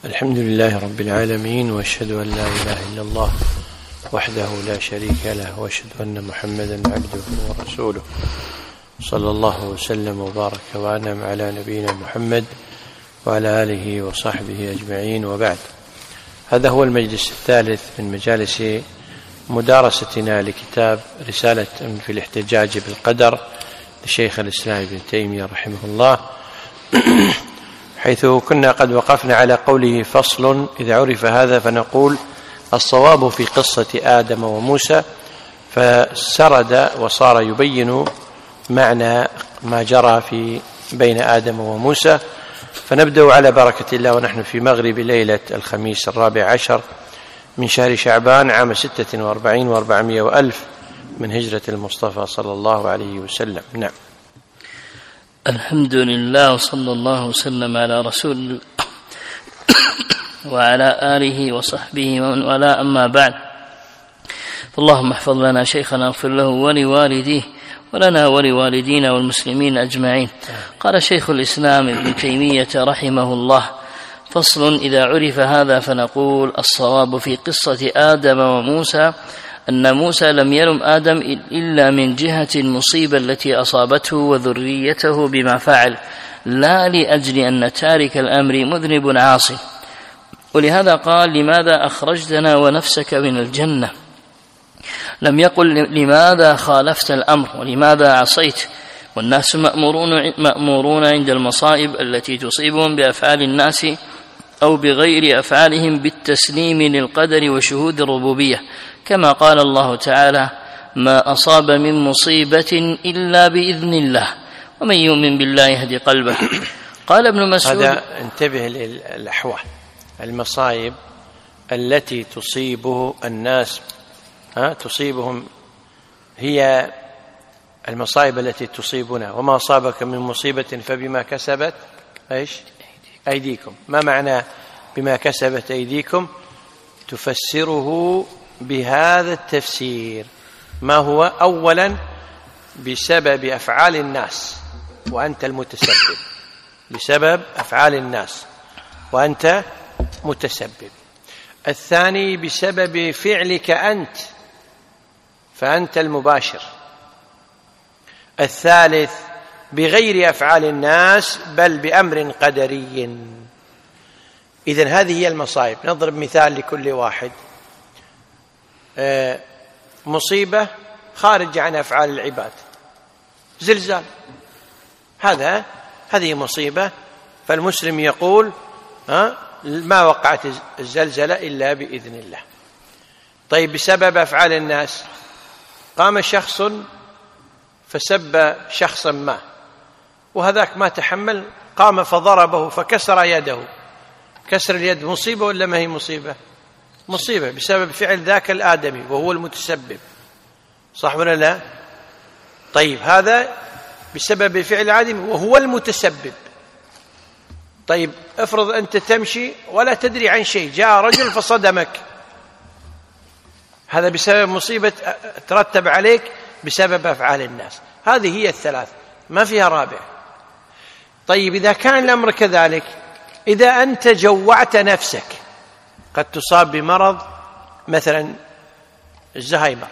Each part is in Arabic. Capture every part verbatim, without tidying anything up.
الحمد لله رب العالمين، وأشهد أن لا إله إلا الله وحده لا شريك له، وأشهد أن محمدا عبده ورسوله، صلى الله وسلم وبارك وأنعم على نبينا محمد وعلى آله وصحبه أجمعين، وبعد. هذا هو المجلس الثالث من مجالس مدارستنا لكتاب رسالة في الاحتجاج بالقدر لشيخ الإسلام ابن تيمية رحمه الله، حيث كنا قد وقفنا على قوله: فصل: إذا عرف هذا فنقول الصواب في قصة آدم وموسى. فسرد وصار يبين معنى ما جرى في بين آدم وموسى. فنبدأ على بركة الله ونحن في مغرب ليلة الخميس الرابع عشر من شهر شعبان عام ستة وأربعين وأربعمائة وألف من هجرة المصطفى صلى الله عليه وسلم. نعم. الحمد لله، وصلى الله وسلم على رسول الله وعلى آله وصحبه ومن والاه، أما بعد. اللهم احفظ لنا شيخنا، اغفر له ولوالديه ولنا ولوالدينا والمسلمين أجمعين. قال شيخ الإسلام ابن تيمية رحمه الله: فصل: إذا عرف هذا فنقول الصواب في قصة آدم وموسى أن موسى لم يلم آدم إلا من جهة المصيبة التي أصابته وذريته بما فعل، لا لأجل أن تارك الأمر مذنب عاصي. ولهذا قال: لماذا أخرجتنا ونفسك من الجنة؟ لم يقل لماذا خالفت الأمر ولماذا عصيت. والناس مأمورون, مأمورون عند المصائب التي تصيبهم بأفعال الناس أو بغير أفعالهم بالتسليم للقدر وشهود الربوبية، كما قال الله تعالى: ما أصاب من مصيبة إلا بإذن الله ومن يؤمن بالله يهدي قلبه. قال ابن مسعود: هذا انتبه للأحوال المصائب التي تصيبه الناس، ها تصيبهم، هي المصائب التي تصيبنا. وما أصابك من مصيبة فبما كسبت إيش أيديكم. ما معنى بما كسبت أيديكم؟ تفسره بهذا التفسير. ما هو؟ أولا بسبب أفعال الناس وأنت المتسبب، بسبب أفعال الناس وأنت متسبب. الثاني بسبب فعلك أنت فأنت المباشر. الثالث بغير أفعال الناس بل بأمر قدري. إذن هذه هي المصائب. نضرب مثال لكل واحد. مصيبة خارج عن أفعال العباد، زلزال، هذا هذه مصيبة، فالمسلم يقول: ها ما وقعت الزلزلة إلا بإذن الله. طيب بسبب أفعال الناس، قام شخص فسب شخصا ما، وهذاك ما تحمل، قام فضربه فكسر يده. كسر اليد مصيبة ولا ما هي مصيبة؟ مصيبة بسبب فعل ذاك الآدمي وهو المتسبب، صح ولا لا؟ طيب هذا بسبب فعل الآدمي وهو المتسبب. طيب افرض أنت تمشي ولا تدري عن شيء، جاء رجل فصدمك، هذا بسبب مصيبة ترتب عليك بسبب أفعال الناس. هذه هي الثلاث، ما فيها رابع. طيب إذا كان الأمر كذلك، إذا أنت جوعت نفسك، قد تصاب بمرض مثلا الزهايمر،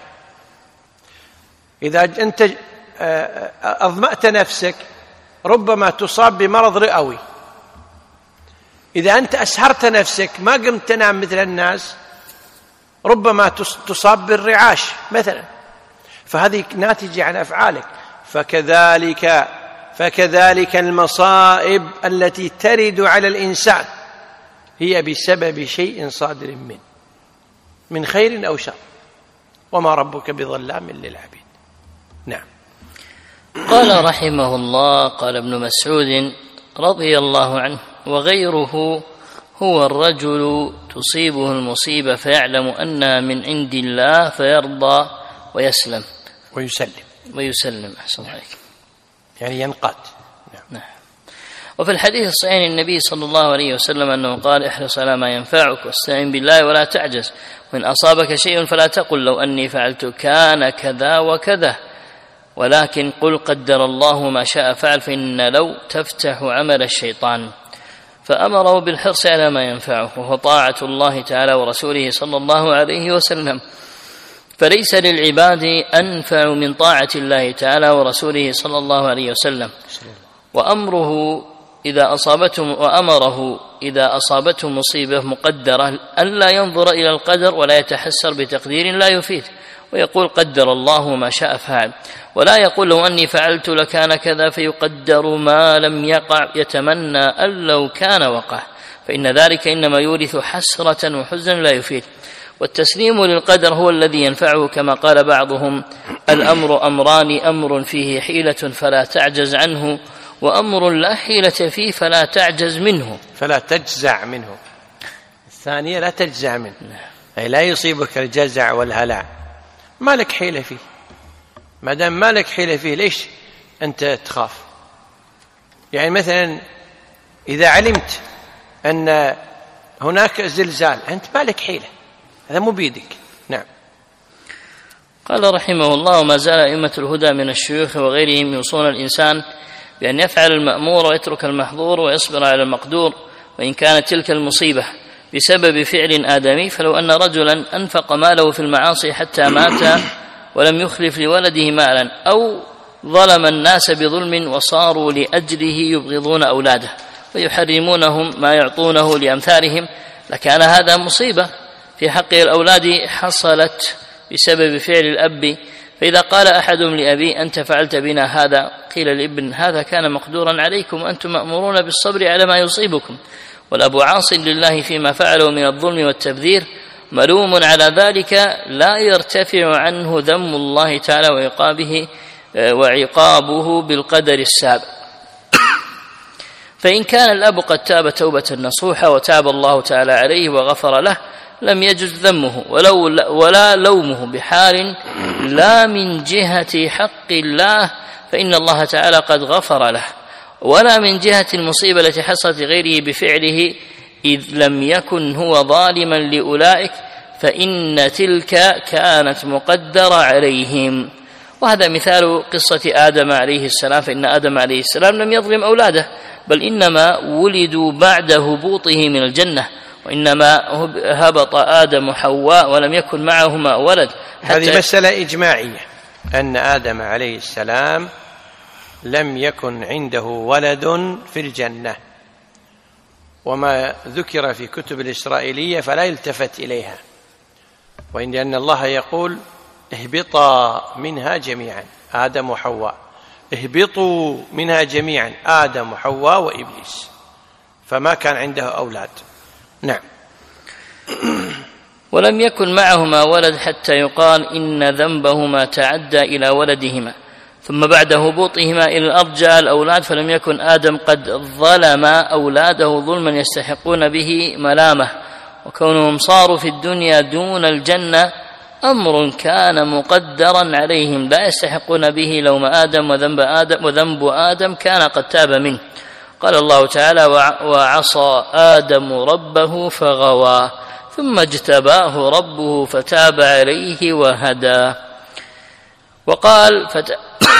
إذا أنت أظمأت نفسك ربما تصاب بمرض رئوي. إذا أنت أسهرت نفسك ما قمت تنام مثل الناس ربما تصاب بالرعاش مثلا، فهذه ناتجة عن أفعالك. فكذلك فكذلك المصائب التي ترد على الإنسان هي بسبب شيء صادر منه من خير أو شر، وما ربك بظلام للعبيد. نعم. قال رحمه الله: قال ابن مسعود رضي الله عنه: وغيره هو الرجل تصيبه المصيبة فيعلم أنها من عند الله فيرضى ويسلم ويسلم ويسلم أحسن عليك، يعني ينقاد. نعم. نعم. وفي الحديث الصحيح النبي صلى الله عليه وسلم أنه قال: احرص على ما ينفعك واستعن بالله ولا تعجز، وإن أصابك شيء فلا تقل لو أني فعلت كان كذا وكذا، ولكن قل قدر الله ما شاء فعل، فإن لو تفتح عمل الشيطان. فأمره بالحرص على ما ينفعه، وهو طاعة الله تعالى ورسوله صلى الله عليه وسلم، فليس للعباد أنفع من طاعة الله تعالى ورسوله صلى الله عليه وسلم. وأمره إذا أصابته وأمره إذا أصابته مصيبة مقدرة ألا ينظر إلى القدر ولا يتحسر بتقدير لا يفيد، ويقول قدر الله ما شاء فعل، ولا يقول لو أني فعلت لكان كذا فيقدر ما لم يقع، يتمنى أن لو كان وقع، فإن ذلك إنما يورث حسرة وحزنا لا يفيد. والتسليم للقدر هو الذي ينفعه، كما قال بعضهم: الأمر أمران، أمر فيه حيلة فلا تعجز عنه، وأمر لا حيلة فيه فلا تعجز منه. فلا تجزع منه، الثانية لا تجزع منه، أي لا يصيبك الجزع والهلع، ما لك حيلة فيه. ما دام ما لك حيلة فيه ليش أنت تخاف؟ يعني مثلا إذا علمت أن هناك زلزال أنت ما لك حيلة، هذا مو بيدك. نعم. قال رحمه الله: وما زال أئمة الهدى من الشيوخ وغيرهم يوصون الإنسان بأن يفعل المأمور ويترك المحظور ويصبر على المقدور، وإن كانت تلك المصيبة بسبب فعل آدمي، فلو أن رجلا أنفق ماله في المعاصي حتى مات ولم يخلف لولده مالا، أو ظلم الناس بظلم وصاروا لأجله يبغضون أولاده ويحرمونهم ما يعطونه لأمثالهم، لكان هذا مصيبة في حق الأولاد حصلت بسبب فعل الأب. فإذا قال أحدهم لأبي: أنت فعلت بنا هذا، قيل الابن: هذا كان مقدورا عليكم وأنتم مأمورون بالصبر على ما يصيبكم، والأب عاص لله فيما فعله من الظلم والتبذير، ملوم على ذلك، لا يرتفع عنه ذم الله تعالى وعقابه وعقابه بالقدر السابق. فإن كان الأب قد تاب توبة نصوحة وتاب الله تعالى عليه وغفر له، لم يجز ذمه ولو ولا لومه بحال، لا من جهة حق الله فإن الله تعالى قد غفر له، ولا من جهة المصيبة التي حصلت غيره بفعله، إذ لم يكن هو ظالما لأولئك، فإن تلك كانت مقدرة عليهم. وهذا مثال قصة آدم عليه السلام، فإن آدم عليه السلام لم يظلم أولاده، بل إنما ولدوا بعد هبوطه من الجنة، وإنما هبط آدم وحواء ولم يكن معهما ولد. هذه مسألة إجماعية، أن آدم عليه السلام لم يكن عنده ولد في الجنة، وما ذكر في كتب الإسرائيلية فلا يلتفت إليها، وإن لأن الله يقول: اهبطا منها جميعا، آدم وحواء، اهبطوا منها جميعا، آدم وحواء وإبليس، فما كان عنده أولاد. نعم. ولم يكن معهما ولد حتى يقال إن ذنبهما تعدى إلى ولدهما، ثم بعد هبوطهما إلى الأرض جاء الأولاد، فلم يكن آدم قد ظلم أولاده ظلما يستحقون به ملامه، وكونهم صاروا في الدنيا دون الجنة أمر كان مقدرا عليهم لا يستحقون به لوم آدم، وذنب آدم, وذنب آدم كان قد تاب منه. قال الله تعالى: وعصى آدم ربه فغوى ثم اجتباه ربه فتاب عليه وهدى. وقال: فت...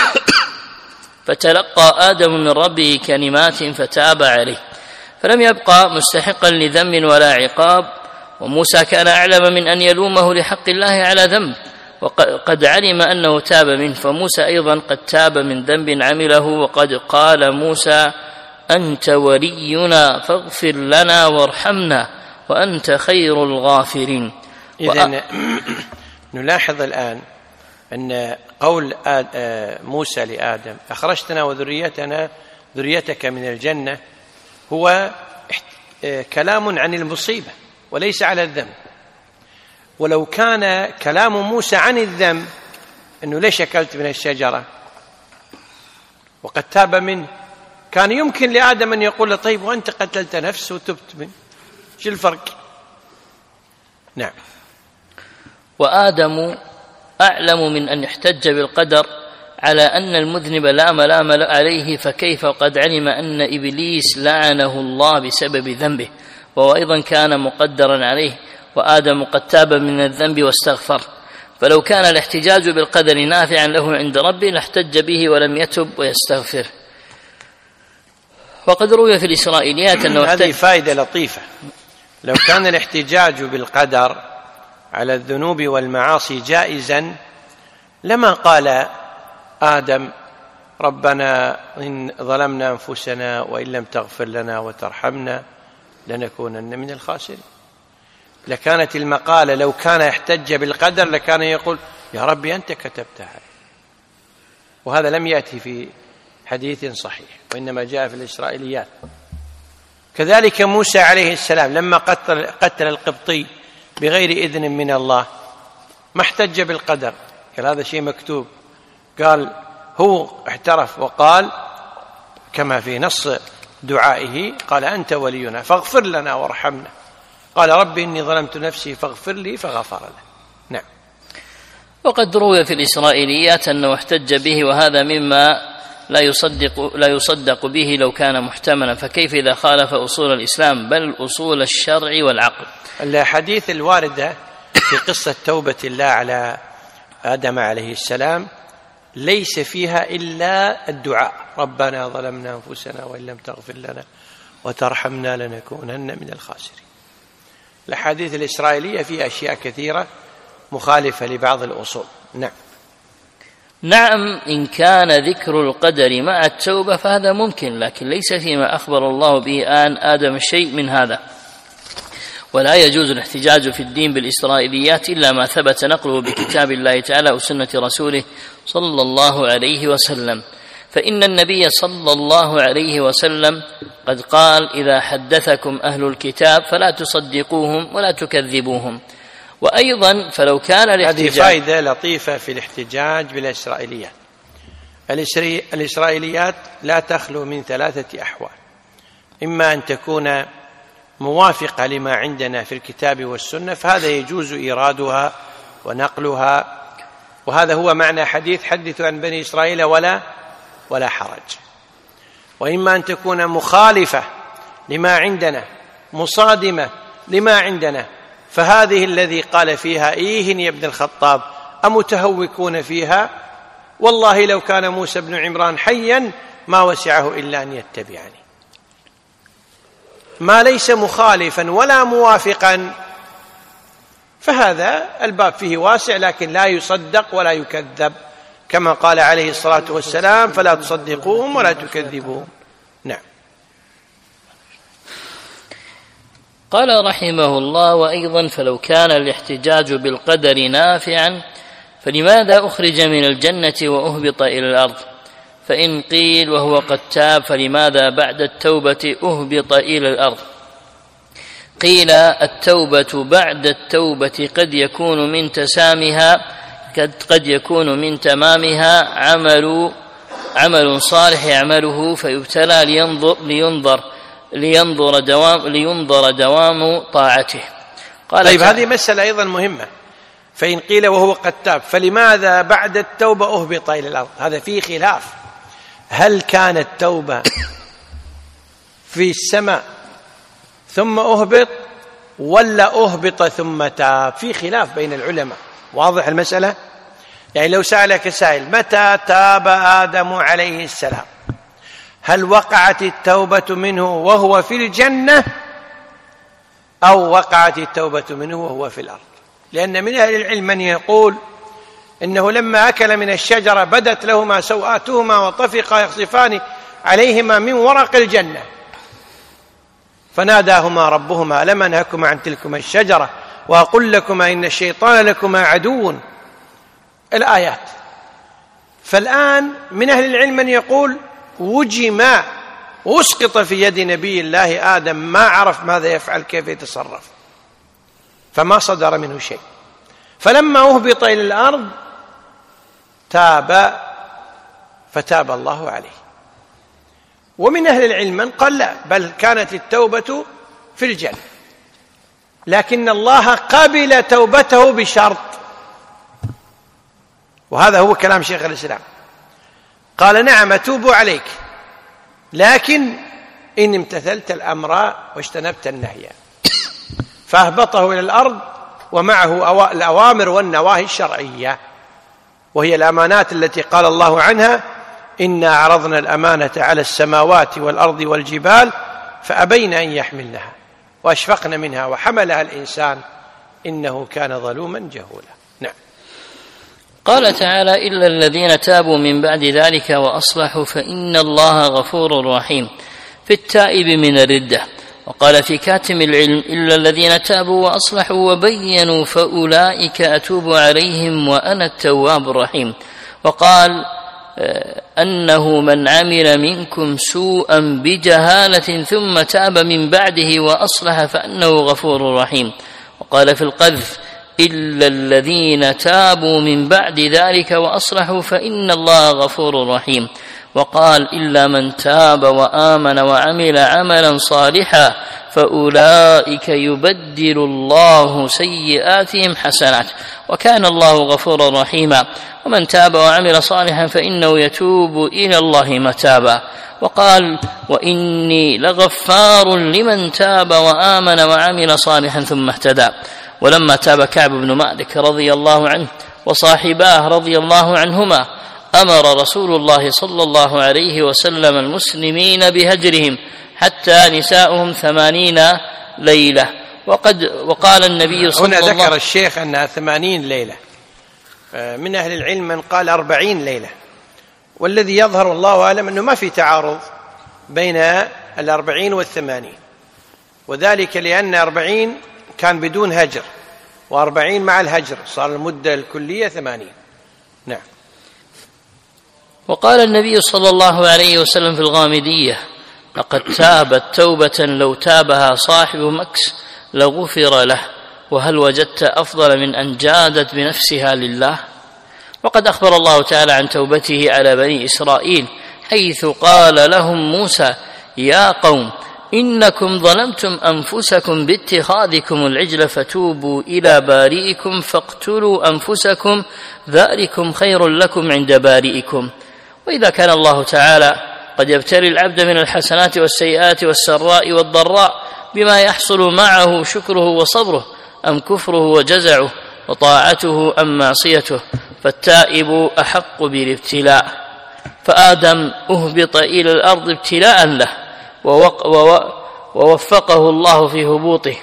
فتلقى آدم من ربه كلمات فتاب عليه، فلم يبقى مستحقا لذم ولا عقاب. وموسى كان أعلم من أن يلومه لحق الله على ذنب، وقد علم أنه تاب منه، فموسى أيضا قد تاب من ذنب عمله، وقد قال موسى: أنت ولينا فاغفر لنا وارحمنا وأنت خير الغافرين. إذن نلاحظ الآن أن قول موسى لآدم: أخرجتنا وذريتنا ذريتك من الجنة، هو كلام عن المصيبة وليس على الذنب. ولو كان كلام موسى عن الذنب، أنه ليش أكلت من الشجرة وقد تاب منه، كان يمكن لآدم أن يقول له: طيب وأنت قتلت نفس وتبت منه، شو الفرق؟ نعم. وآدم أعلم من أن يحتج بالقدر على أن المذنب لا ملام عليه، فكيف قد علم أن إبليس لعنه الله بسبب ذنبه، وهو أيضا كان مقدرا عليه، وآدم قد تاب من الذنب واستغفر. فلو كان الاحتجاج بالقدر نافعا له عند ربه لاحتج به ولم يتب ويستغفر. وقد روي في الإسرائيليات أنه هذه فائدة لطيفة. لو كان الاحتجاج بالقدر على الذنوب والمعاصي جائزا لما قال آدم ربنا إن ظلمنا أنفسنا وإن لم تغفر لنا وترحمنا لنكونن من الخاسرين. لكانت المقالة لو كان يحتج بالقدر لكان يقول يا ربي أنت كتبتها، وهذا لم يأتي في حديث صحيح وإنما جاء في الإسرائيليات. كذلك موسى عليه السلام لما قتل, قتل القبطي بغير إذن من الله ما احتج بالقدر، قال هذا شيء مكتوب، قال هو اعترف وقال كما في نص دعائه قال أنت ولينا فاغفر لنا وارحمنا، قال ربي إني ظلمت نفسي فاغفر لي فغفر له. نعم. وقد روي في الإسرائيليات أنه احتج به، وهذا مما لا يصدق, لا يصدق به لو كان محتملا، فكيف إذا خالف أصول الإسلام بل أصول الشرع والعقل؟ الحديث الواردة في قصة توبة الله على آدم عليه السلام ليس فيها إلا الدعاء ربنا ظلمنا أنفسنا وإن لم تغفر لنا وترحمنا لنكونن من الخاسرين. الأحاديث الإسرائيلية فيها أشياء كثيرة مخالفة لبعض الأصول. نعم. نعم، إن كان ذكر القدر مع التوبة فهذا ممكن، لكن ليس فيما أخبر الله به آن آدم شيء من هذا. ولا يجوز الاحتجاج في الدين بالإسرائيليات إلا ما ثبت نقله بكتاب الله تعالى وسنة رسوله صلى الله عليه وسلم، فإن النبي صلى الله عليه وسلم قد قال إذا حدثكم أهل الكتاب فلا تصدقوهم ولا تكذبوهم. وأيضا فلو كان الاحتجاج، هذه فائدة لطيفة في الاحتجاج بالإسرائيليات. الإسرائيليات لا تخلو من ثلاثة أحوال: إما أن تكون موافقة لما عندنا في الكتاب والسنة فهذا يجوز إيرادها ونقلها، وهذا هو معنى حديث حدثوا عن بني إسرائيل ولا ولا حرج. وإما أن تكون مخالفة لما عندنا مصادمة لما عندنا، فهذه الذي قال فيها إيه يا ابن الخطاب أمتهوكون فيها والله لو كان موسى بن عمران حيا ما وسعه إلا أن يتبعني. ما ليس مخالفا ولا موافقا فهذا الباب فيه واسع، لكن لا يصدق ولا يكذب، كما قال عليه الصلاة والسلام فلا تصدقوهم ولا تكذبوهم. نعم. قال رحمه الله: وأيضا فلو كان الاحتجاج بالقدر نافعا فلماذا أخرج من الجنة وأهبط إلى الأرض؟ فإن قيل وهو قد تاب فلماذا بعد التوبة أهبط إلى الأرض؟ قيل التوبة بعد التوبة قد يكون من تسامها قد, قد يكون من تمامها عمل عمل صالح يعمله فيبتلى لينظر لينظر لينظر دوام لينظر دوام طاعته. قال طيب هذه مسألة أيضا مهمة. فإن قيل وهو قد تاب فلماذا بعد التوبة أهبط إلى الأرض؟ هذا فيه خلاف، هل كانت توبة في السماء ثم أهبط ولا أهبط ثم تاب؟ في خلاف بين العلماء. واضح المسألة؟ يعني لو سألك سائل متى تاب آدم عليه السلام، هل وقعت التوبة منه وهو في الجنة أو وقعت التوبة منه وهو في الأرض؟ لأن من أهل العلم من يقول إنه لما أكل من الشجرة بدت لهما سوآتهما وطفقا يخصفان عليهما من ورق الجنة فناداهما ربهما ألم أنهكما عن تلكما الشجرة وأقل لكما إن الشيطان لكما عدو، الآيات. فالآن من أهل العلم من يقول وجم واسقط في يد نبي الله آدم ما عرف ماذا يفعل كيف يتصرف فما صدر منه شيء، فلما أهبط إلى الأرض تاب فتاب الله عليه. ومن أهل العلم من قال لا، بل كانت التوبة في الجنة، لكن الله قبل توبته بشرط، وهذا هو كلام شيخ الإسلام. قال نعم أتوب عليك لكن إن امتثلت الأمر واجتنبت النهي، فأهبطه إلى الأرض ومعه الأوامر والنواهي الشرعية، وهي الأمانات التي قال الله عنها إنا عرضنا الأمانة على السماوات والأرض والجبال فأبين أن يحملنها وأشفقن منها وحملها الإنسان إنه كان ظلوما جهولا. نعم. قال تعالى إلا الذين تابوا من بعد ذلك وأصلحوا فإن الله غفور رحيم في التائب من الردة. وقال في كاتم العلم إلا الذين تابوا وأصلحوا وبينوا فأولئك أتوب عليهم وأنا التواب الرحيم. وقال أنه من عمل منكم سوءا بجهالة ثم تاب من بعده وأصلح فأنه غفور رحيم. وقال في القذف إلا الذين تابوا من بعد ذلك وأصلحوا فإن الله غفور رحيم. وقال إلا من تاب وآمن وعمل عملا صالحا فأولئك يبدل الله سيئاتهم حسنات وكان الله غفورا رحيما. ومن تاب وعمل صالحا فإنه يتوب إلى الله متابا. وقال وإني لغفار لمن تاب وآمن وعمل صالحا ثم اهتدى. ولما تاب كعب بن مالك رضي الله عنه وصاحباه رضي الله عنهما أمر رسول الله صلى الله عليه وسلم المسلمين بهجرهم حتى نساؤهم ثمانين ليلة. وقد وقال النبي صلى الله عليه وسلم هنا ذكر الشيخ أنها ثمانين ليلة، من أهل العلم من قال أربعين ليلة، والذي يظهر الله أعلم أنه ما في تعارض بين الأربعين والثمانين، وذلك لأن أربعين كان بدون هجر وأربعين مع الهجر صار المدة الكلية ثمانين. نعم. وقال النبي صلى الله عليه وسلم في الغامدية لقد تابت توبة لو تابها صاحب مكس لغفر له وهل وجدت أفضل من أن جادت بنفسها لله. وقد أخبر الله تعالى عن توبته على بني إسرائيل حيث قال لهم موسى يا قوم إنكم ظلمتم أنفسكم باتخاذكم العجل فتوبوا إلى بارئكم فاقتلوا أنفسكم ذلكم خير لكم عند بارئكم. وإذا كان الله تعالى قد يبتلي العبد من الحسنات والسيئات والسراء والضراء بما يحصل معه شكره وصبره أم كفره وجزعه وطاعته أم معصيته فالتائب أحق بالابتلاء. فآدم أهبط إلى الأرض ابتلاء له ووفقه الله في هبوطه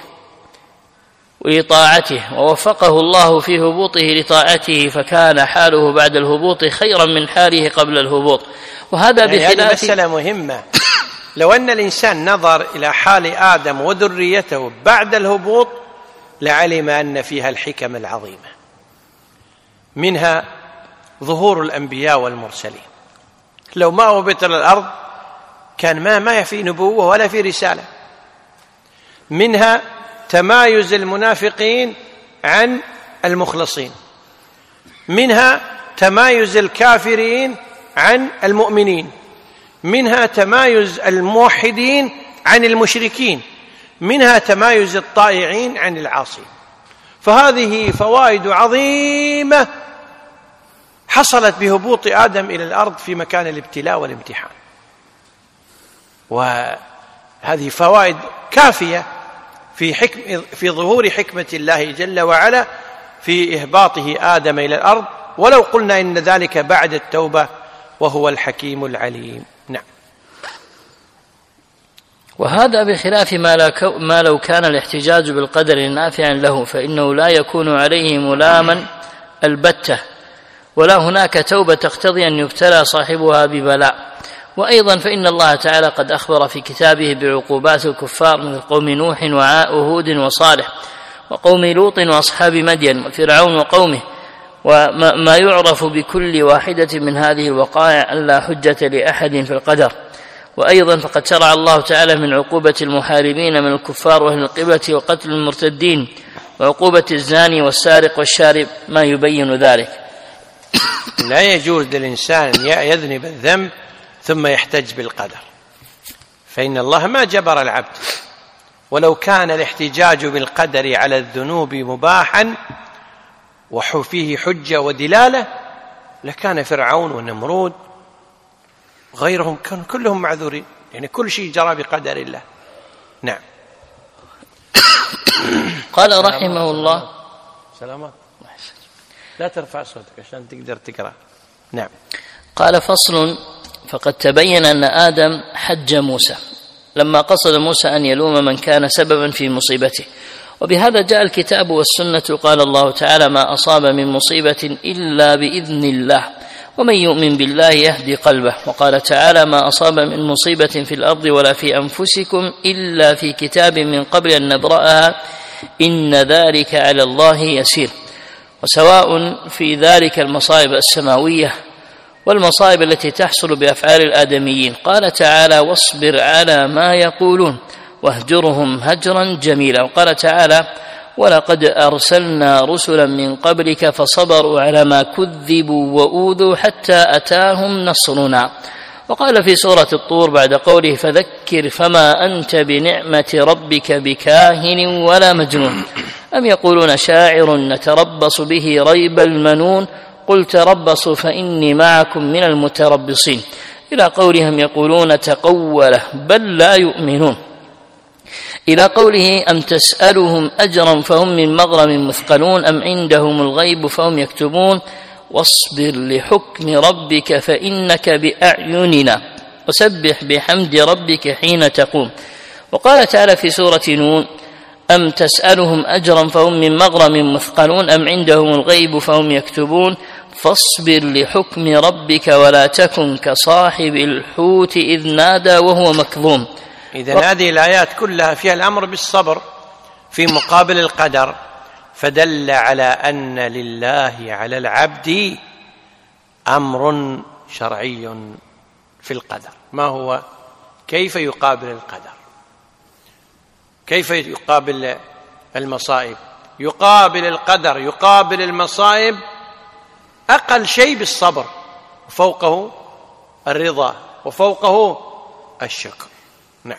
لطاعته ووفقه الله في هبوطه لطاعته فكان حاله بعد الهبوط خيرا من حاله قبل الهبوط. وهذا يعني بخلاف هذه مسألة مهمة. لو أن الإنسان نظر إلى حال آدم وذريته بعد الهبوط لعلم أن فيها الحكم العظيمة، منها ظهور الأنبياء والمرسلين. لو ما هبط إلى الأرض كان ما ما في نبوة ولا في رسالة. منها تمايز المنافقين عن المخلصين، منها تمايز الكافرين عن المؤمنين، منها تمايز الموحدين عن المشركين، منها تمايز الطائعين عن العاصين. فهذه فوائد عظيمة حصلت بهبوط آدم إلى الأرض في مكان الابتلاء والامتحان، وهذه فوائد كافية في حكم في ظهور حكمة الله جل وعلا في إهباطه آدم إلى الأرض، ولو قلنا إن ذلك بعد التوبة وهو الحكيم العليم. نعم. وهذا بخلاف ما لو كان الاحتجاج بالقدر نافعا له فإنه لا يكون عليه ملاما البتة، ولا هناك توبة تقتضي أن يبتلى صاحبها ببلاء. وأيضا فإن الله تعالى قد أخبر في كتابه بعقوبات الكفار مثل قوم نوح وهود وصالح وقوم لوط وأصحاب مدين وفرعون وقومه، وما يعرف بكل واحدة من هذه الوقائع أن لا حجة لأحد في القدر. وأيضا فقد شرع الله تعالى من عقوبة المحاربين من الكفار وأهل القبلة وقتل المرتدين وعقوبة الزاني والسارق والشارب ما يبين ذلك. لا يجوز للإنسان يذنب الذنب ثم يحتج بالقدر، فإن الله ما جبر العبد. ولو كان الاحتجاج بالقدر على الذنوب مباحا وفيه حجة ودلالة لكان فرعون ونمرود وغيرهم كانوا كلهم معذورين، يعني كل شيء جرى بقدر الله. نعم. قال رحمه الله سلامات، لا ترفع صوتك عشان تقدر تقرأ. نعم. قال فصل فقد تبين أن آدم حج موسى لما قصد موسى أن يلوم من كان سببا في مصيبته، وبهذا جاء الكتاب والسنة. قال الله تعالى: ما أصاب من مصيبة إلا بإذن الله ومن يؤمن بالله يهدي قلبه. وقال تعالى: ما أصاب من مصيبة في الأرض ولا في أنفسكم إلا في كتاب من قبل أن نبرأها إن ذلك على الله يسير. وسواء في ذلك المصائب السماوية والمصائب التي تحصل بأفعال الآدميين. قال تعالى: واصبر على ما يقولون واهجرهم هجرا جميلا. وقال تعالى: ولقد أرسلنا رسلا من قبلك فصبروا على ما كذبوا وأوذوا حتى أتاهم نصرنا. وقال في سورة الطور بعد قوله: فذكر فما أنت بنعمة ربك بكاهن ولا مجنون أم يقولون شاعر نتربص به ريب المنون قل تربصوا فإني معكم من المتربصين، إلى قولهم يقولون تقوله بل لا يؤمنون، إلى قوله: أم تسألهم أجرا فهم من مغرم مثقلون أم عندهم الغيب فهم يكتبون واصبر لحكم ربك فإنك بأعيننا وسبح بحمد ربك حين تقوم. وقال تعالى في سورة نون: أم تسألهم أجرا فهم من مغرم مثقلون أم عندهم الغيب فهم يكتبون فاصبر لحكم ربك ولا تكن كصاحب الحوت إذ نادى وهو مكظوم. إذن هذه الآيات كلها فيها الأمر بالصبر في مقابل القدر، فدل على أن لله على العبد أمر شرعي في القدر. ما هو؟ كيف يقابل القدر؟ كيف يقابل المصائب؟ يقابل القدر، يقابل المصائب أقل شيء بالصبر، وفوقه الرضا، وفوقه الشكر. نعم.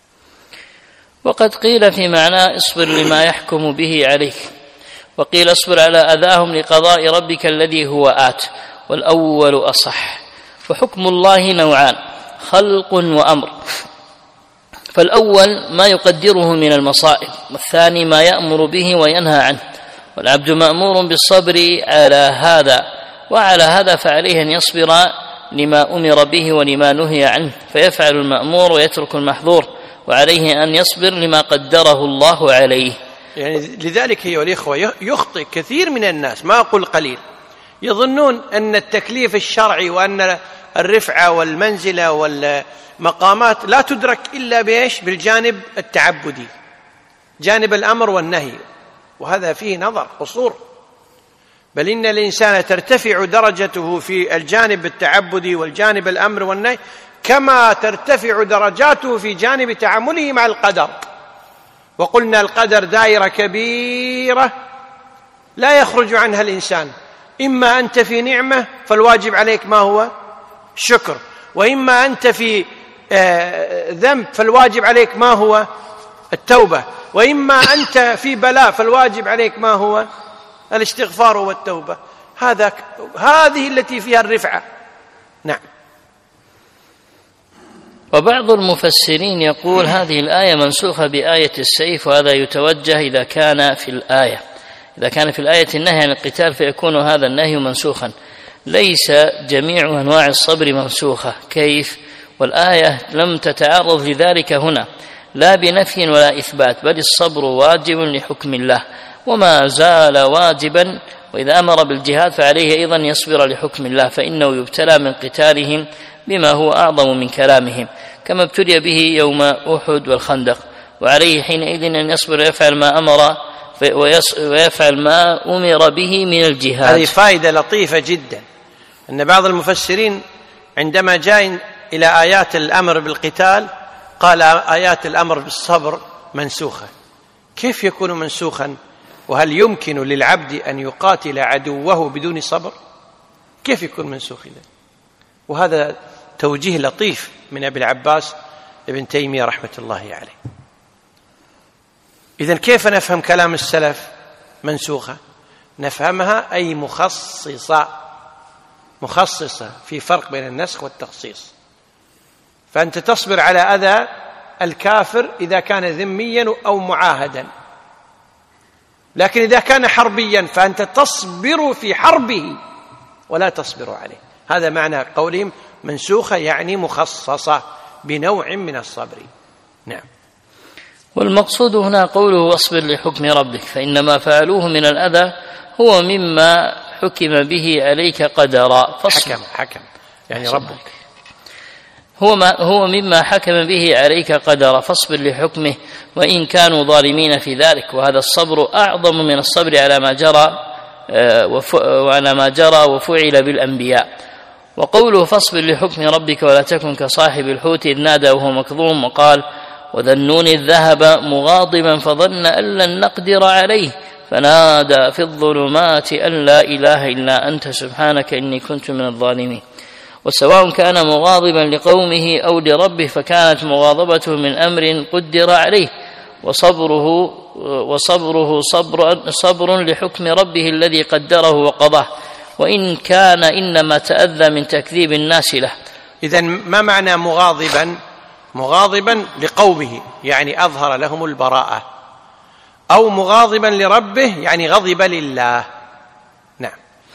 وقد قيل في معنى اصبر لما يحكم به عليك، وقيل اصبر على أذاهم لقضاء ربك الذي هو آت، والأول أصح. وحكم الله نوعان: خلق وأمر، فالأول ما يقدره من المصائب، والثاني ما يأمر به وينهى عنه، والعبد مأمور بالصبر على هذا، وعلى هذا فعليه أن يصبر لما أمر به ولما نهي عنه فيفعل المأمور ويترك المحظور، وعليه أن يصبر لما قدره الله عليه. يعني لذلك أيها الإخوة يخطئ كثير من الناس، ما أقول قليل، يظنون أن التكليف الشرعي وأن الرفعة والمنزلة والمقامات لا تدرك إلا بإيش؟ بالجانب التعبدي، جانب الأمر والنهي، وهذا فيه نظر قصور. بل إن الإنسان ترتفع درجته في الجانب التعبدي والجانب الأمر والنهي كما ترتفع درجاته في جانب تعامله مع القدر. وقلنا القدر دائرة كبيرة لا يخرج عنها الإنسان، إما أنت في نعمة فالواجب عليك ما هو؟ شكر، وإما أنت في ذنب فالواجب عليك ما هو؟ التوبة، وإما أنت في بلاء فالواجب عليك ما هو؟ الاستغفار والتوبة. هذا هذه التي فيها الرفعة. نعم. وبعض المفسرين يقول هذه الآية منسوخة بآية السيف، وهذا يتوجه إذا كان في الآية إذا كان في الآية النهي عن القتال فيكون هذا النهي منسوخا. ليس جميع أنواع الصبر منسوخة. كيف؟ والآية لم تتعرض لذلك هنا لا بنفي ولا إثبات، بل الصبر واجب لحكم الله وما زال واجبا، وإذا أمر بالجهاد فعليه أيضا يصبر لحكم الله، فإنه يبتلى من قتالهم بما هو أعظم من كلامهم، كما ابتلي به يوم أحد والخندق، وعليه حينئذ أن يصبر ويفعل ما أمر ويفعل ما أمر به من الجهاد. هذه فائدة لطيفة جدا، أن بعض المفسرين عندما جاء إلى آيات الأمر بالقتال قال آيات الأمر بالصبر منسوخة. كيف يكون منسوخا؟ وهل يمكن للعبد أن يقاتل عدوه بدون صبر؟ كيف يكون منسوخ إذن؟ وهذا توجيه لطيف من أبي العباس ابن تيمية رحمة الله عليه. إذن كيف نفهم كلام السلف منسوخة؟ نفهمها أي مخصصة، مخصصة، في فرق بين النسخ والتخصيص. فأنت تصبر على أذى الكافر إذا كان ذميا أو معاهدا، لكن إذا كان حربيا فأنت تصبر في حربه ولا تصبر عليه. هذا معنى قولهم منسوخة يعني مخصصة بنوع من الصبر. نعم. والمقصود هنا قوله واصبر لحكم ربك فإنما فعلوه من الأذى هو مما حكم به عليك قدرا. حكم حكم يعني ربك هو ما هو مما حكم به عليك قدرا فاصبر لحكمه وإن كانوا ظالمين في ذلك. وهذا الصبر أعظم من الصبر على ما جرى وعلى ما جرى وفعل بالأنبياء. وقوله فاصبر لحكم ربك ولا تكن كصاحب الحوت إذ نادى وهو مكظوم وقال وذا النون إذ ذهب مغاضبا فظن أن لن نقدر عليه فنادى في الظلمات أن لا إله إلا أنت سبحانك إني كنت من الظالمين. وسواء كان مغاضبا لقومه أو لربه فكانت مغاضبته من أمر قدر عليه وصبره وصبره صبر, صبر لحكم ربه الذي قدره وقضاه وإن كان إنما تأذى من تكذيب الناس له. إذن ما معنى مغاضبا؟ مغاضبا لقومه يعني أظهر لهم البراءة، أو مغاضبا لربه يعني غضب لله. نعم.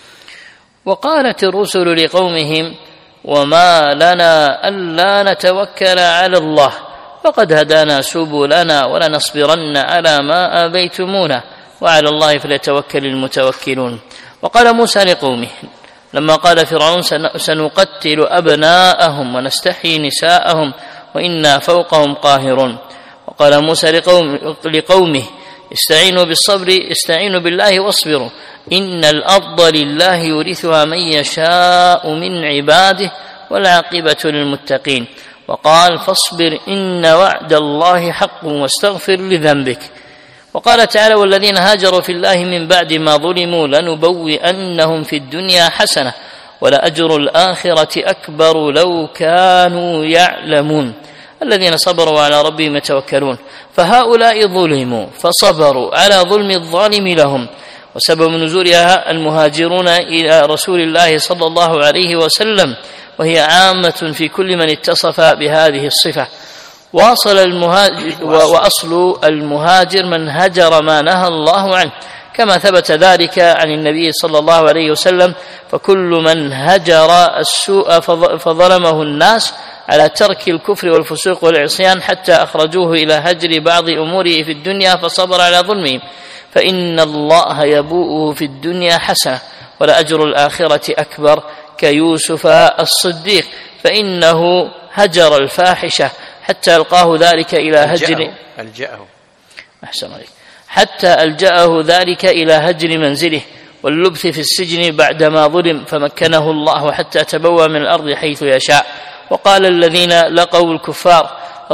وقالت الرسل لقومهم وما لنا ألا نتوكل على الله فقد هدانا سبلنا ولنصبرن على ما آذيتمونا وعلى الله فليتوكل المتوكلون. وقال موسى لقومه لما قال فرعون سنقتل أبناءهم ونستحيي نساءهم وإنا فوقهم قاهرون. وقال موسى لقوم لقومه استعينوا بالصبر استعينوا بالله واصبروا إن الأرض لله يورثها من يشاء من عباده والعاقبة للمتقين. وقال فاصبر إن وعد الله حق واستغفر لذنبك. وقال تعالى والذين هاجروا في الله من بعد ما ظلموا لنبوئنهم في الدنيا حسنة ولأجر الآخرة أكبر لو كانوا يعلمون الذين صبروا على ربهم يتوكلون. فهؤلاء ظلموا فصبروا على ظلم الظالم لهم. وسبب نزولها المهاجرون إلى رسول الله صلى الله عليه وسلم وهي عامة في كل من اتصف بهذه الصفة. واصل المهاجر وأصل المهاجر من هجر ما نهى الله عنه كما ثبت ذلك عن النبي صلى الله عليه وسلم فكل من هجر السوء فظلمه الناس على ترك الكفر والفسوق والعصيان حتى أخرجوه إلى هجر بعض أموره في الدنيا فصبر على ظلمهم فإن الله يبوءه في الدنيا حسنة ولأجر الآخرة أكبر كيوسف الصديق فإنه هجر الفاحشة حتى ألقاه ذلك إلى هجر ألجأه أحسن عليك حتى ألجأه ذلك إلى هجر منزله واللبث في السجن بعدما ظلم فمكنه الله حتى تبوى من الأرض حيث يشاء. وقال الذين لقوا الكفار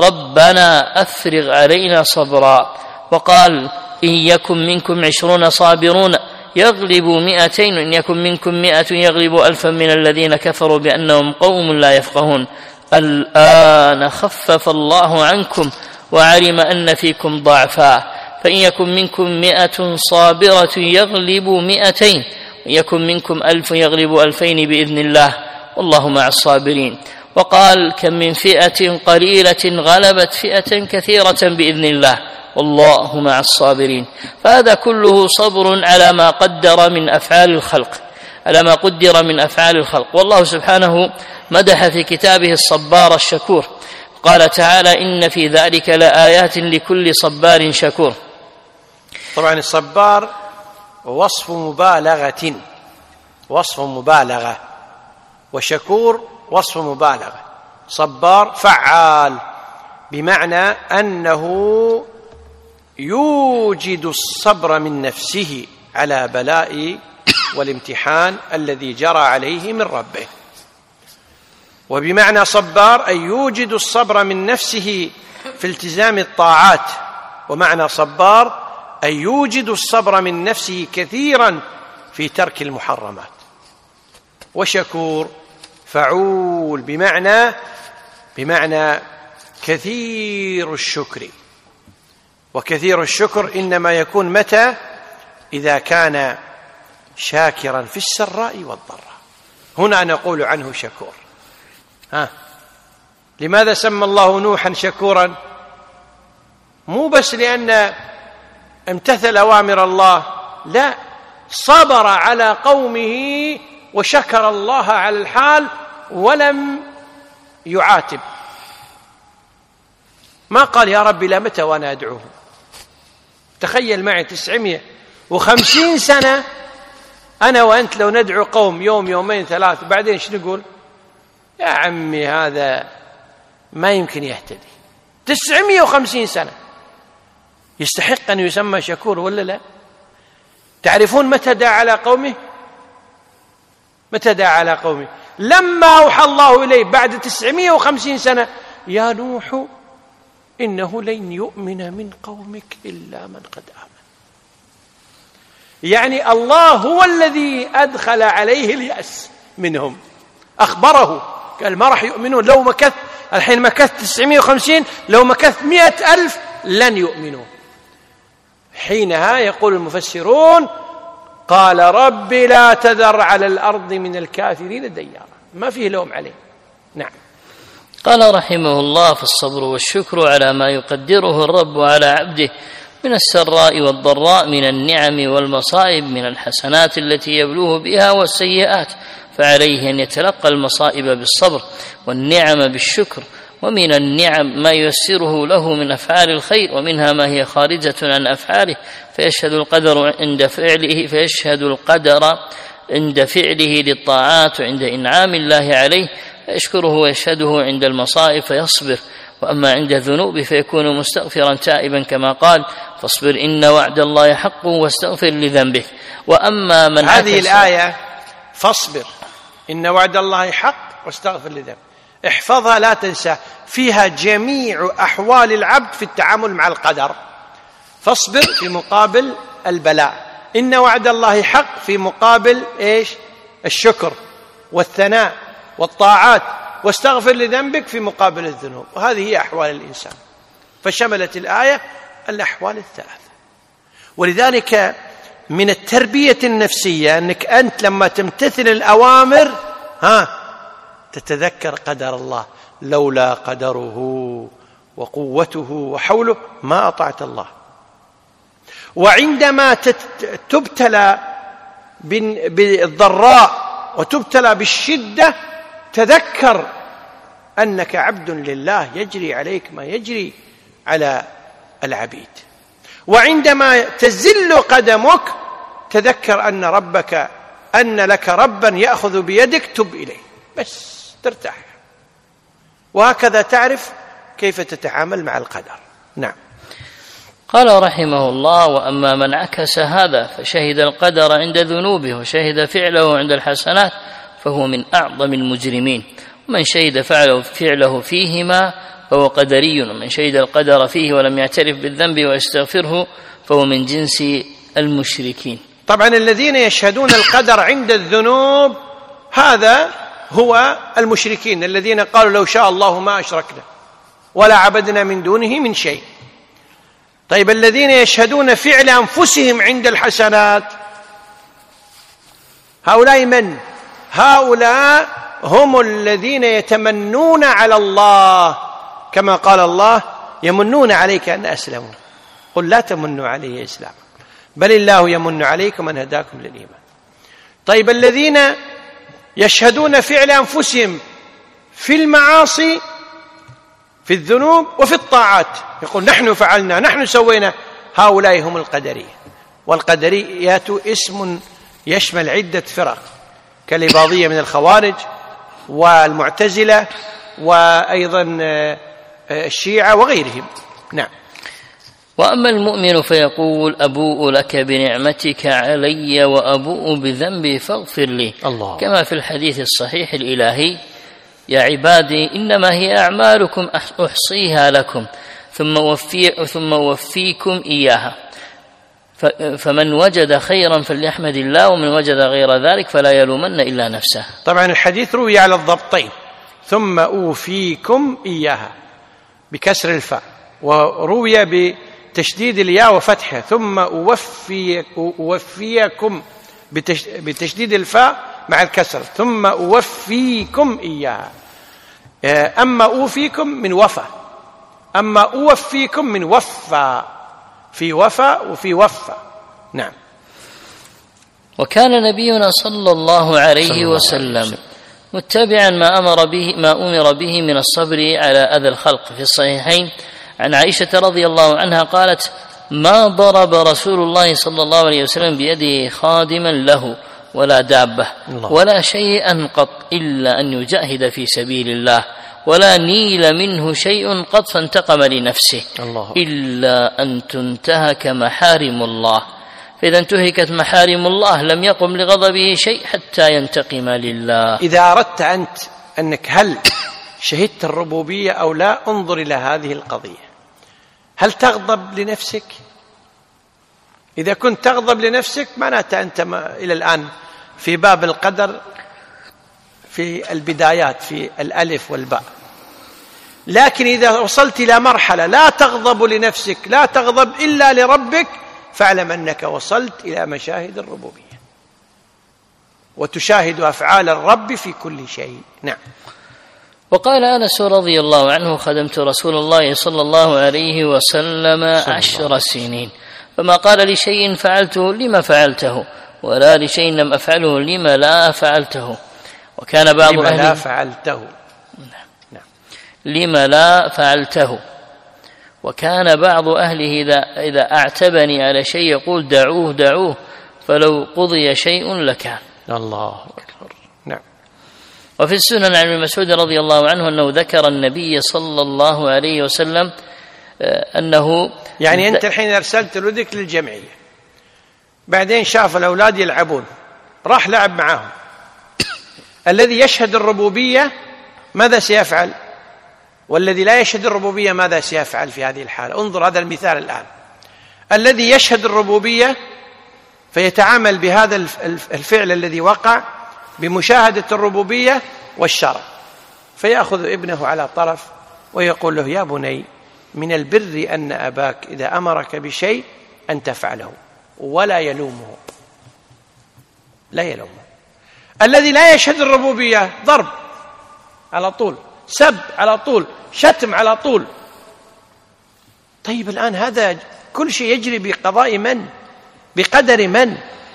ربنا أفرغ علينا صبرا. وقال إن يكن منكم عشرون صابرون يغلبوا مئتين إن يكن منكم مئة يغلبوا ألفا من الذين كفروا بأنهم قوم لا يفقهون الآن خفف الله عنكم وعلم أن فيكم ضعفا فإن يكن منكم مئة صابرة يغلبوا مئتين وإن يكن منكم ألف يغلبوا ألفين بإذن الله والله مع الصابرين. وقال كم من فئة قليلة غلبت فئة كثيرة بإذن الله والله مع الصابرين. فهذا كله صبر على ما قدر من أفعال الخلق على ما قدر من أفعال الخلق. والله سبحانه مدح في كتابه الصبار الشكور قال تعالى إن في ذلك لآيات لكل صبار شكور. طبعا الصبار وصف مبالغة وصف مبالغة وشكور وصف مبالغة. صبار فعال بمعنى أنه يوجد الصبر من نفسه على بلاء والامتحان الذي جرى عليه من ربه. وبمعنى صبار أي يوجد الصبر من نفسه في التزام الطاعات. ومعنى صبار أي يوجد الصبر من نفسه كثيرا في ترك المحرمات. وشكور فعول بمعنى بمعنى كثير الشكر. وكثير الشكر إنما يكون متى؟ إذا كان شاكرا في السراء والضراء. هنا نقول عنه شكور. ها لماذا سمى الله نوحا شكورا؟ مو بس لأن امتثل أوامر الله، لا، صبر على قومه وشكر الله على الحال ولم يعاتب، ما قال يا ربي لا متى وأنا أدعوه. تخيل معي تسعمائة وخمسين سنة أنا وأنت لو ندعو قوم يوم يومين ثلاثة بعدين شو نقول؟ يا عمي هذا ما يمكن يهتدي. تسعمائة وخمسين سنة يستحق أن يسمى شكور ولا لا؟ تعرفون متى دعا على قومه؟ متى دعا على قومه؟ لما أوحى الله إليه بعد تسعمائة وخمسين سنة: يا نوح إنه لن يؤمن من قومك إلا من قد آمن. يعني الله هو الذي أدخل عليه اليأس منهم، أخبره قال ما راح يؤمنون، لو مكث الحين مكث تسعمائة وخمسين، لو مكث مئة ألف لن يؤمنوا. حينها يقول المفسرون: قال رب لا تذر على الأرض من الكافرين ديارا. ما فيه لوم عليه. نعم. قال رحمه الله: فالصبر والشكر على ما يقدره الرب على عبده من السراء والضراء، من النعم والمصائب، من الحسنات التي يبلوه بها والسيئات، فعليه أن يتلقى المصائب بالصبر والنعم بالشكر. ومن النعم ما ييسره له من أفعال الخير، ومنها ما هي خارجة عن أفعاله، فيشهد القدر عند فعله فيشهد القدر عند فعله للطاعات وعند إنعام الله عليه، فيشكره ويشهده عند المصائب فيصبر. وأما عند الذنوب فيكون مستغفرا تائبا، كما قال: فاصبر إن وعد الله حق واستغفر لذنبك. وأما من هذه الآية فاصبر إن وعد الله حق واستغفر لذنبك، احفظها لا تنسى، فيها جميع أحوال العبد في التعامل مع القدر. فاصبر في مقابل البلاء، إن وعد الله حق في مقابل إيش؟ الشكر والثناء والطاعات، واستغفر لذنبك في مقابل الذنوب. وهذه هي أحوال الإنسان، فشملت الآية الأحوال الثلاثة. ولذلك من التربية النفسية أنك أنت لما تمتثل الأوامر ها تتذكر قدر الله، لولا قدره وقوته وحوله ما أطعت الله. وعندما تبتلى بالضراء وتبتلى بالشدة تذكر أنك عبد لله يجري عليك ما يجري على العبيد. وعندما تزل قدمك تذكر أن ربك أن لك ربا يأخذ بيدك، تب إليه بس ترتاح. وهكذا تعرف كيف تتعامل مع القدر. نعم. قال رحمه الله: وأما من عكس هذا فشهد القدر عند ذنوبه وشهد فعله عند الحسنات فهو من أعظم المجرمين. ومن شهد فعله, فعله فيهما فهو قدري، ومن شهد القدر فيه ولم يعترف بالذنب ويستغفره فهو من جنس المشركين. طبعا الذين يشهدون القدر عند الذنوب هذا هو المشركين الذين قالوا لو شاء الله ما أشركنا ولا عبدنا من دونه من شيء. طيب الذين يشهدون فعل أنفسهم عند الحسنات هؤلاء من؟ هؤلاء هم الذين يتمنون على الله، كما قال الله: يمنون عليك أن أسلموا قل لا تمنوا علي إسلام بل الله يمن عليكم أن هداكم للإيمان. طيب الذين يشهدون فعل أنفسهم في المعاصي في الذنوب وفي الطاعات، يقول نحن فعلنا نحن سوينا، هؤلاء هم القدرية. والقدريات اسم يشمل عدة فرق كالإباضية من الخوارج والمعتزلة وأيضا الشيعة وغيرهم. نعم. وأما المؤمن فيقول: أبوء لك بنعمتك علي وأبوء بذنبي فاغفر لي، الله. كما في الحديث الصحيح الإلهي: يا عبادي إنما هي أعمالكم أحصيها لكم ثم أوفي ثم أوفيكم إياها، فمن وجد خيرا فليحمد الله ومن وجد غير ذلك فلا يلومن إلا نفسه. طبعا الحديث روي على الضبطين، ثم أوفيكم إياها بكسر الفاء، وروي بتشديد الياء وفتحها، ثم أوفي أوفيكم بتشديد الفاء مع الكسر، ثم أوفيكم إياها. أما أوفيكم من وفى، أما أوفيكم من وفى، في وفى وفي وفى. نعم. وكان نبينا صلى الله عليه وسلم متبعا ما أمر به ما أمر به من الصبر على أذى الخلق. في الصحيحين عن عائشة رضي الله عنها قالت: ما ضرب رسول الله صلى الله عليه وسلم بيده خادما له ولا دابة ولا شيئا قط إلا أن يجاهد في سبيل الله، ولا نيل منه شيء قط فانتقم لنفسه إلا أن تنتهك محارم الله، فإذا انتهكت محارم الله لم يقم لغضبه شيء حتى ينتقم لله. إذا أردت أنت أنك هل شهدت الربوبية أو لا، انظر إلى هذه القضية: هل تغضب لنفسك؟ إذا كنت تغضب لنفسك معناته أنت إلى الآن في باب القدر في البدايات، في الألف والباء. لكن إذا وصلت إلى مرحلة لا تغضب لنفسك، لا تغضب إلا لربك، فاعلم أنك وصلت إلى مشاهد الربوبية وتشاهد أفعال الرب في كل شيء. نعم. وقال أنس رضي الله عنه: خدمت رسول الله صلى الله عليه وسلم عشر سنين، فما قال لشيء فعلته لما فعلته، ولا لشيء لم أفعله لما لا فعلته. وكان بعض لما أهله لا فعلته نعم. لما لا فعلته. وكان بعض أهله إذا, إذا أعتبني على شيء يقول: دعوه دعوه فلو قضي شيء لكان. الله أكبر. نعم. وفي السنن عن ابن مسعود رضي الله عنه أنه ذكر النبي صلى الله عليه وسلم أنه يعني أنت الحين أرسلت ولدك للجمعية، بعدين شاف الأولاد يلعبون، راح لعب معهم. الذي يشهد الربوبية ماذا سيفعل؟ والذي لا يشهد الربوبية ماذا سيفعل في هذه الحالة؟ انظر هذا المثال الآن. الذي يشهد الربوبية فيتعامل بهذا الفعل الذي وقع بمشاهدة الربوبية والشرع، فيأخذ ابنه على طرف ويقول له: يا بني، من البر أن أباك إذا أمرك بشيء أن تفعله، ولا يلومه، لا يلومه. الذي لا يشهد الربوبية ضرب على طول، سب على طول، شتم على طول. طيب الآن هذا كل شيء يجري بقضاء من؟ بقدر من؟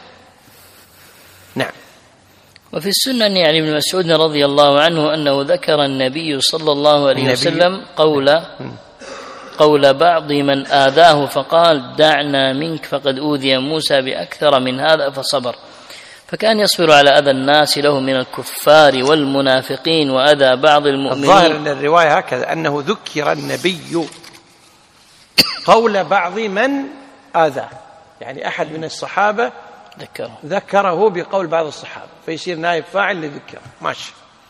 نعم. وفي السنن يعني ابن مسعود رضي الله عنه أنه ذكر النبي صلى الله عليه وسلم قول قول بعض من آذاه فقال: دعنا منك فقد أوذي موسى بأكثر من هذا فصبر. فكان يصبر على أذى الناس له من الكفار والمنافقين وأذى بعض المؤمنين. الظاهر أن الرواية هكذا، أنه ذكر النبي قول بعض من آذاه، يعني أحد من الصحابة ذكره ذكره بقول بعض الصحابة، فيصير نائب فاعل لذكره. ماشي.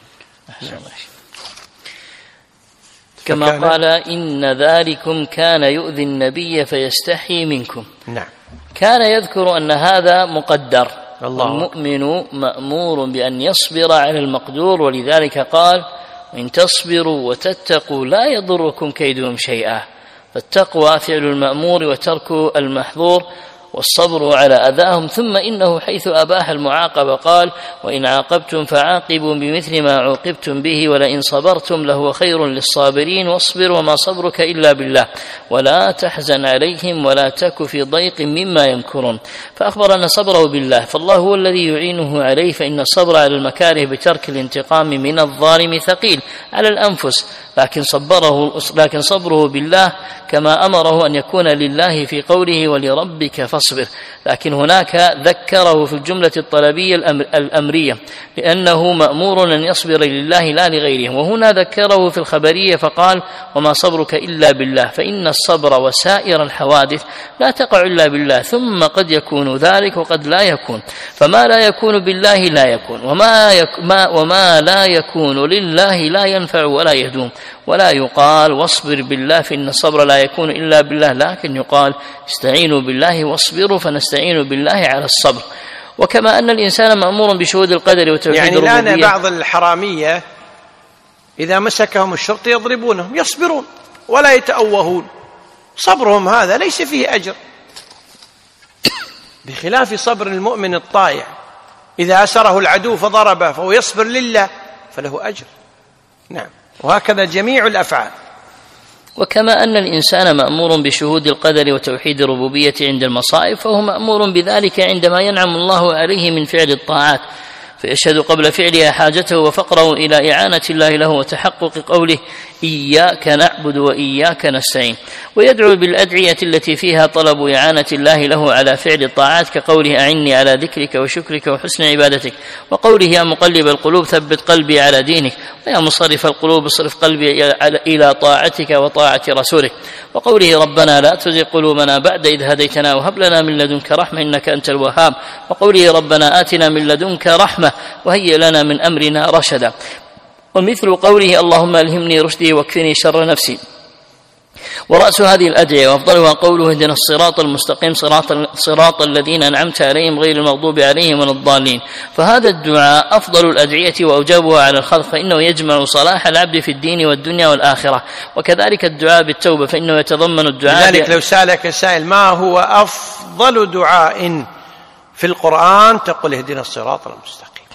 كما قال: إن ذلكم كان يؤذي النبي فيستحي منكم. نعم. كان يذكر أن هذا مقدر، المؤمن مأمور بأن يصبر على المقدور، ولذلك قال: إن تصبروا وتتقوا لا يضركم كيدهم شيئا. فالتقوى فعل المأمور وترك المحظور، والصبر على أذاهم. ثم إنه حيث أباح المعاقبة قال: وإن عاقبتم فعاقبوا بمثل ما عوقبتم به ولئن صبرتم لهو خير للصابرين واصبر وما صبرك إلا بالله ولا تحزن عليهم ولا تك في ضيق مما يمكرون. فأخبر أن صبره بالله، فالله هو الذي يعينه عليه، فإن الصبر على المكاره بترك الانتقام من الظالم ثقيل على الأنفس، لكن صبره لكن صبره بالله كما أمره أن يكون لله في قوله: ولربك فاصبر. لكن هناك ذكره في الجملة الطلبية الأمرية، لأنه مأمور أن يصبر لله لا لغيره. وهنا ذكره في الخبرية فقال: وما صبرك إلا بالله، فإن الصبر وسائر الحوادث لا تقع إلا بالله، ثم قد يكون ذلك وقد لا يكون. فما لا يكون بالله لا يكون، وما, يك ما وما لا يكون لله لا ينفع ولا يهدوم. ولا يقال واصبر بالله فإن الصبر لا يكون إلا بالله، لكن يقال استعينوا بالله واصبروا، فنستعين بالله على الصبر. وكما أن الإنسان مأمور بشهود القدر وتوحيد يعني الربوبية. يعني الآن بعض الحرامية إذا مسكهم الشرطة يضربونهم، يصبرون ولا يتأوهون، صبرهم هذا ليس فيه أجر، بخلاف صبر المؤمن الطائع. إذا أسره العدو فضربه فهو يصبر لله فله أجر. نعم. وهكذا جميع الأفعال. وكما أن الإنسان مأمور بشهود القدر وتوحيد الربوبية عند المصائب، فهو مأمور بذلك عندما ينعم الله عليه من فعل الطاعات. فيشهد قبل فعلها حاجته وفقره إلى إعانة الله له وتحقق قوله إياك نعبد وإياك نستعين، ويدعو بالأدعية التي فيها طلب إعانة الله له على فعل الطاعات كقوله أعني على ذكرك وشكرك وحسن عبادتك، وقوله يا مقلب القلوب ثبت قلبي على دينك، ويا مصرف القلوب اصرف قلبي إلى طاعتك وطاعة رسولك، وقوله ربنا لا تزغ قلوبنا بعد إذ هديتنا وهب لنا من لدنك رحمة إنك أنت الوهاب، وقوله ربنا آتنا من لدنك رحمة وهيئ لنا من أمرنا رشدا، ومثل قوله اللهم ألهمني رشدي واكفني شر نفسي. ورأس هذه الأدعية وأفضلها قوله اهدنا الصراط المستقيم صراط, صراط الذين أنعمت عليهم غير المغضوب عليهم ولا الضالين. فهذا الدعاء أفضل الأدعية وأوجبها على الخلق، فإنه يجمع صلاح العبد في الدين والدنيا والآخرة. وكذلك الدعاء بالتوبة فإنه يتضمن الدعاء. لذلك لو سألك سائل ما هو أفضل دعاء في القرآن تقول اهدنا الصراط المستقيم،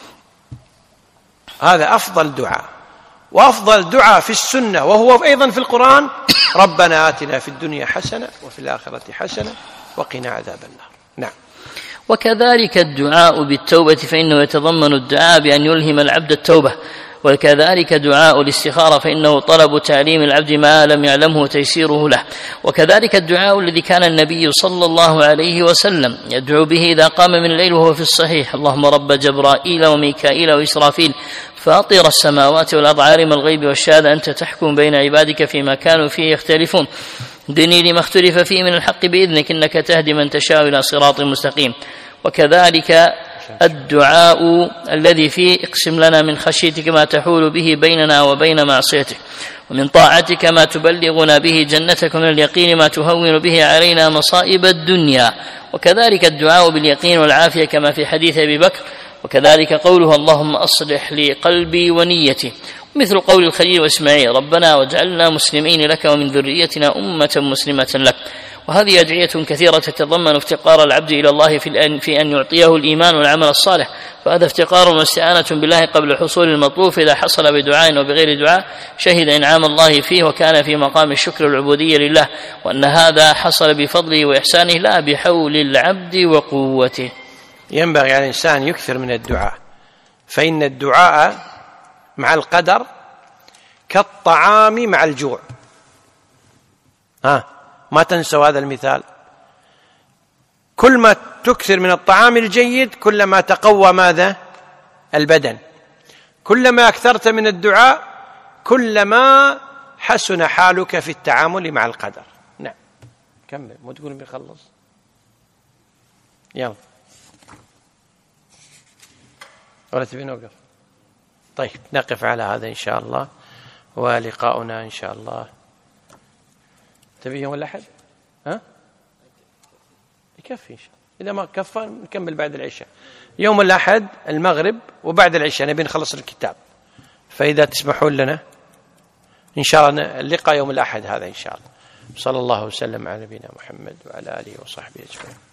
هذا أفضل دعاء. وأفضل دعاء في السنة وهو أيضا في القرآن ربنا آتنا في الدنيا حسنة وفي الآخرة حسنة وقنا عذاب النار. نعم. وكذلك الدعاء بالتوبة فإنه يتضمن الدعاء بأن يلهم العبد التوبة، وكذلك دعاء الاستخارة فإنه طلب تعليم العبد ما لم يعلمه وتيسيره له، وكذلك الدعاء الذي كان النبي صلى الله عليه وسلم يدعو به إذا قام من الليل وهو في الصحيح اللهم رب جبرائيل وميكائيل وإسرافيل فاطر السماوات والأرض عالم الغيب والشهادة أنت تحكم بين عبادك فيما كانوا فيه يختلفون اهدني لما اختلف فيه من الحق بإذنك إنك تهدي من تشاء إلى صراط مستقيم. وكذلك الدعاء الذي فيه اقسم لنا من خشيتك ما تحول به بيننا وبين معصيتك، ومن طاعتك ما تبلغنا به جنتك، ومن اليقين ما تهون به علينا مصائب الدنيا. وكذلك الدعاء باليقين والعافية كما في حديث أبي بكر. وكذلك قوله اللهم أصلح لي قلبي ونيتي، مثل قول الخليل وإسماعيل ربنا واجعلنا مسلمين لك ومن ذريتنا أمة مسلمة لك. وهذه أدعية كثيرة تتضمن افتقار العبد إلى الله في أن يعطيه الإيمان والعمل الصالح، فهذا افتقار واستعانة بالله قبل حصول المطلوب، إذا حصل بدعاء وبغير دعاء شهد إنعام الله فيه وكان في مقام الشكر العبودية لله، وأن هذا حصل بفضله وإحسانه لا بحول العبد وقوته. ينبغي على الإنسان يكثر من الدعاء، فإن الدعاء مع القدر كالطعام مع الجوع. ها ما تنسوا هذا المثال، كل ما تكثر من الطعام الجيد كلما تقوى ماذا؟ البدن. كلما أكثرت من الدعاء كلما حسن حالك في التعامل مع القدر. نعم كمل، مو تقول بيخلص. يلا ولا تبي نوقف؟ طيب نقف على هذا إن شاء الله، ولقاؤنا إن شاء الله. تبي يوم الأحد؟ ها؟ يكفي إن شاء الله، إذا ما كفى نكمل بعد العشاء. يوم الأحد المغرب وبعد العشاء نبي نخلص الكتاب، فإذا تسمحون لنا إن شاء الله اللقاء يوم الأحد هذا إن شاء الله. صلى الله وسلم على نبينا محمد وعلى آله وصحبه أجمعين.